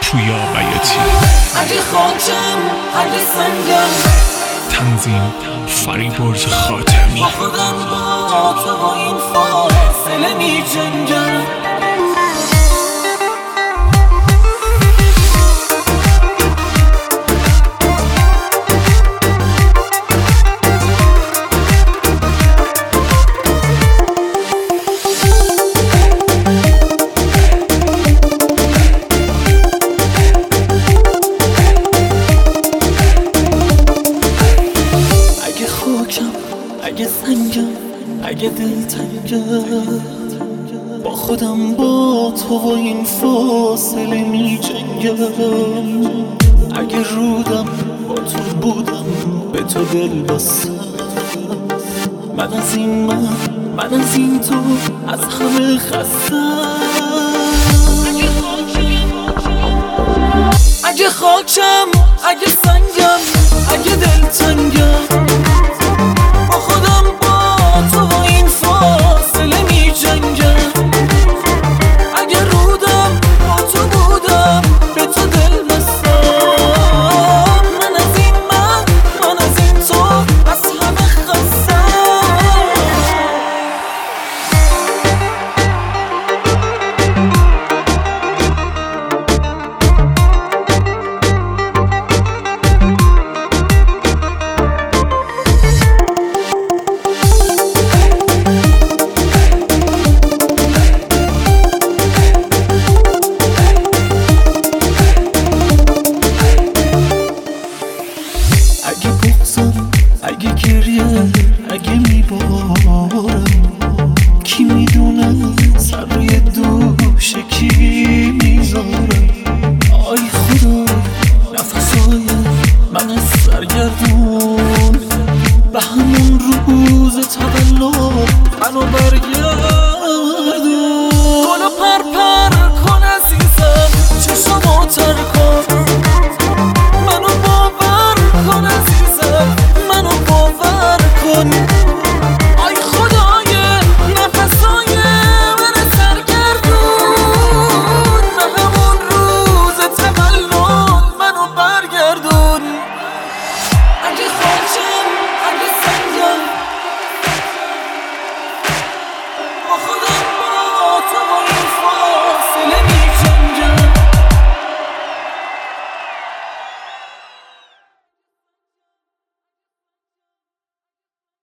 پویا بیاتی. اگه خاکم اگه سنگم، تنظیم فریبرز خاتمی. با خودم با تو با این فاصله می جنگم. اگه سنگم اگه دلتنگم، با خودم با تو و این فاصله می جنگم. اگه رودم با تو بودم به تو دل بستم، من از این تو از همه خستم. اگه خاکم اگه سنگم اگه دلتنگم،